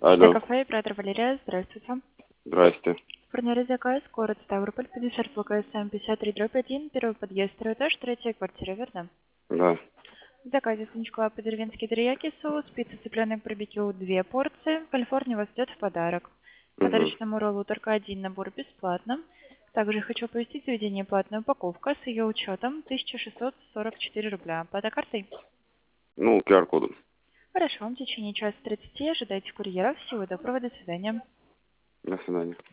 Алло, Кафе, оператор Валерия, здравствуйте. здрасте. Фурнери заказ, город Ставрополь, 50 КСМ 53/1, первый подъезд, второй этаж, третья квартира, верно? Да. В заказе сыничка по-деревенски терияки соус, пицца цыпленок барбекю 2 порции, Калифорния вас ждет в подарок. Угу. Подарочному роллу только один набор бесплатно. Также хочу оповестить заведение платная упаковка с ее учетом 1644 рубля. Плата картой? Ну, QR-кодом. Хорошо, в течение часа 30 ожидайте курьера. Всего доброго, до свидания. До свидания.